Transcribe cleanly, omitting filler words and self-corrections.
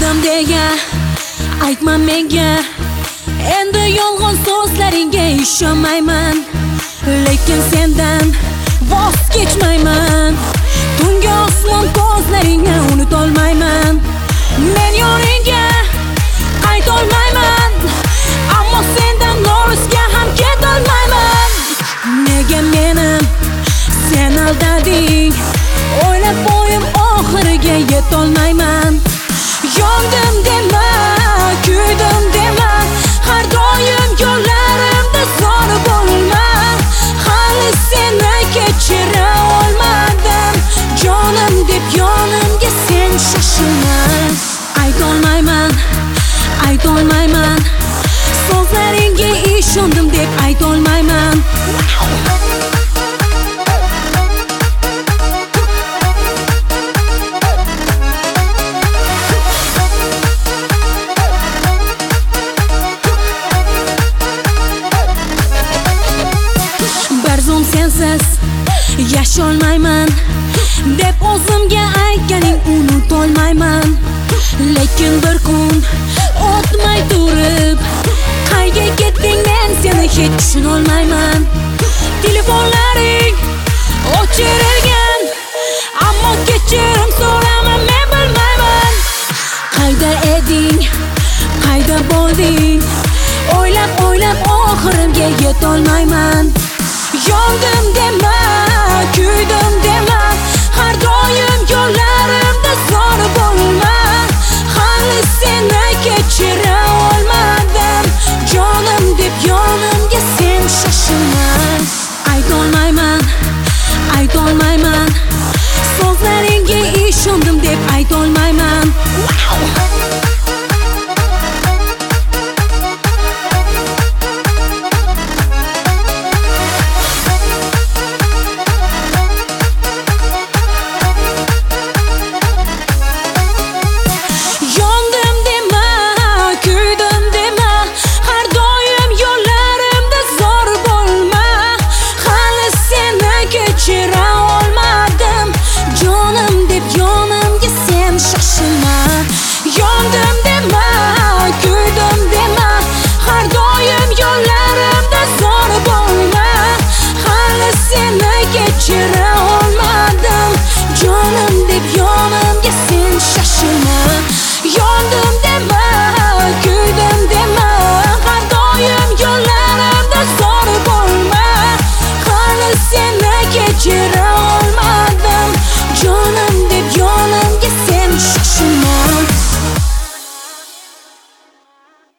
Yondim deya aytma menga, endi yolg'on so'zlaringga ishonmayman. Lekin sendan voz kechmayman. Tungi osmon ko'zlaringni unutolmayman. Men yo'lingga qaytolmayman, ammo sendan norusga ham ketolmayman. Nega meni sen aldading? O'ylab o'yim oxiriga yetolmayman. Yondim dema, kuydim dema, har doim yo'llarimda zo'r bo'lma. Hali seni kechira olmadim, jonim deb yonimga sen shoshilma. Aytolmayman, aytolmayman, so'zlaringga ishondim deb aytolmayman. Sensiz yasholmayman deb o'zimga aytganing unutolmayman. Lekin bir kun o'tmay turib qayga ketding, men seni hech tushunolmayman. Telefonlaring o'chirilgan, ammo kechirim so'raman, men bilmayman. Qayda eding, qayda bo'lding? O'ylab o'ylab oxirimga yetolmayman. Yondim dema, kuydim dema, har doim yo'llarimda zo'r bo'lma. Hali seni kechira olmadim, jonim deb yonimga sen shoshilma. Aytolmayman, aytolmayman, so'zlaringga ishondim deb aytolmayman. Yondim dema, kuydim dema, har doim yo'llarimda zo'r bo'lma. Hali seni kechira olmadim, jonim deb yonimga sen shoshilma.